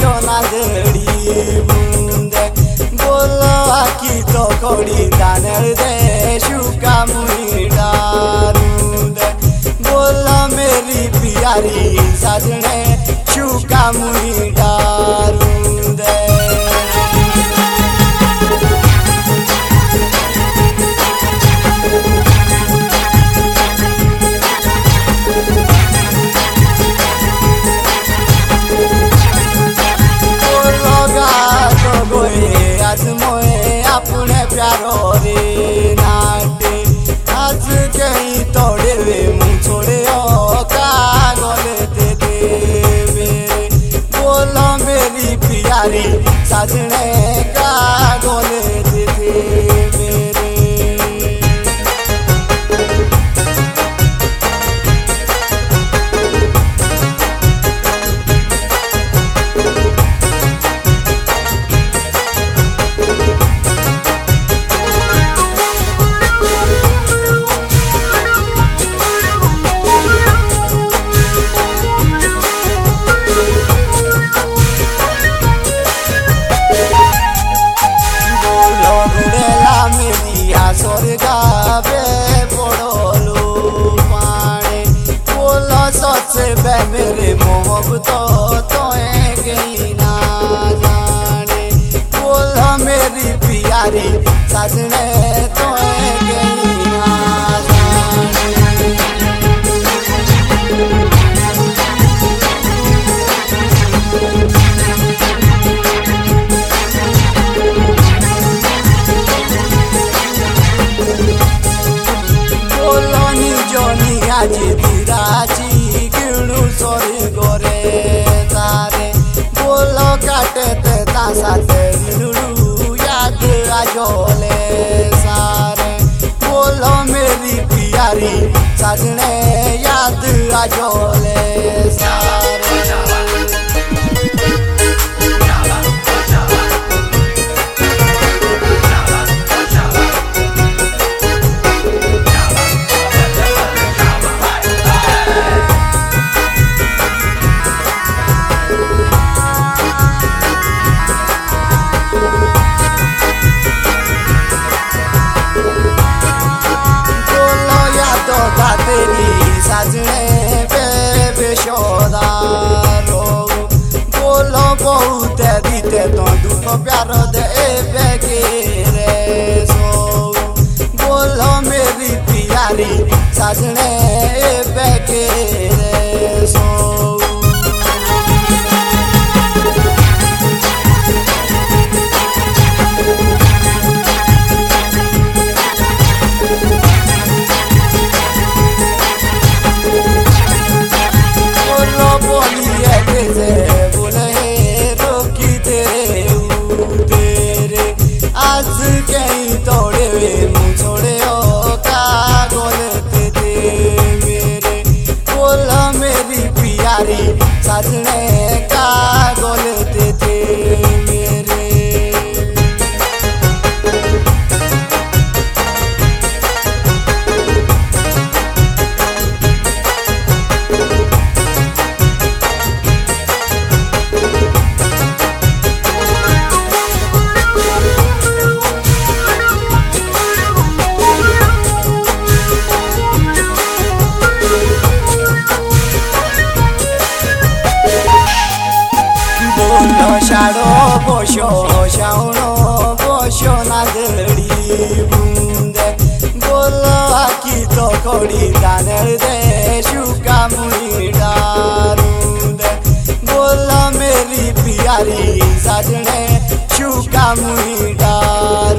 बोशो ना दड़ी बूंदे बोलो आकी तो कोड़ी दानर दे शुका मुई डारूंदे बोलो मेरी प्यारी साजने शुका मुई डारूंदे आज मोए अपने प्यारो रे नाटे आज कहीं तोड़े वे मुँह छोड़े ओ कागल दे दे बोलो मेरी प्यारी साजने कागल दे दे स्वर्गा बे पड़ो पाने बोलो सच बे मेरे मोहब्बत तोए गई ना जाने बोलो मेरी प्यारी साजने तोए गई ना आज दिराची गिणू सोरी गोरे तारे बोलो काटे ते तासाते लुड़ू याद आजोले सारे बोलो मेरी प्यारी साजने याद आजोले सारे तेरी साजने पे शोदारो बोलो बहुत दीते तो दुख प्यार दे रे सो बोलो मेरी प्यारी साजने रे सो आज कहीं तोड़े वे मुँह छोड़े ओ कागल दे दे मेरे बोलो मेरी प्यारी साजने कागल दे दे मेरे शाड़ो बोशो शाउनो बोशो ना दड़ी बूंदे बोलो आकी तो कोड़ी दानर दे शुका मुई डारूंदे बोलो मेरी प्यारी साजने शुका मुई डार